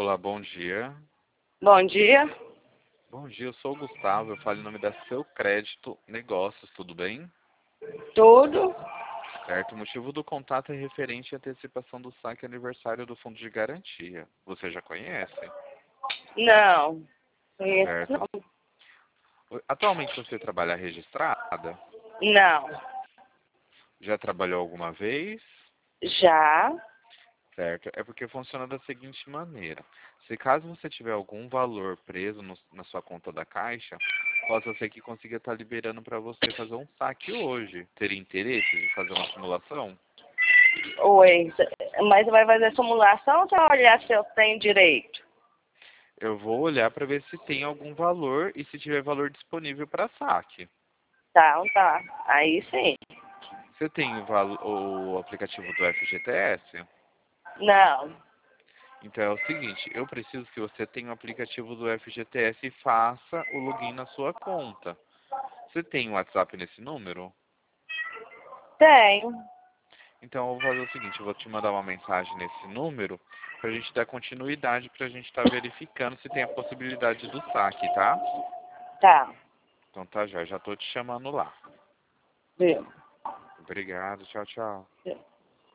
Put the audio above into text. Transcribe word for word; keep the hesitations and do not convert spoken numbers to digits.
Olá, bom dia. Bom dia. Bom dia, eu sou o Gustavo, eu falo em nome da Seu Crédito Negócios, tudo bem? Tudo? Certo, o motivo do contato é referente à antecipação do saque aniversário do Fundo de Garantia. Você já conhece? Não. Conheço Certo. não. Atualmente você trabalha registrada? Não. Já trabalhou alguma vez? Já? Certo, é porque funciona da seguinte maneira. Se caso você tiver algum valor preso no, na sua conta da Caixa, possa ser que consiga estar liberando para você fazer um saque hoje. Teria interesse de fazer uma simulação? Oi. Mas vai fazer simulação ou você vai olhar se eu tenho direito? Eu vou olhar para ver se tem algum valor e se tiver valor disponível para saque. Tá, então tá. Aí sim. Você tem o, valo- o aplicativo do F G T S? Não. Então é o seguinte, eu preciso que você tenha o aplicativo do F G T S e faça o login na sua conta. Você tem o WhatsApp nesse número? Tenho. Então eu vou fazer o seguinte, eu vou te mandar uma mensagem nesse número para a gente dar continuidade, para a gente estar verificando se tem a possibilidade do saque, tá? Tá. Então tá, já, já tô te chamando lá. Viu? Obrigado, tchau, tchau. Viu?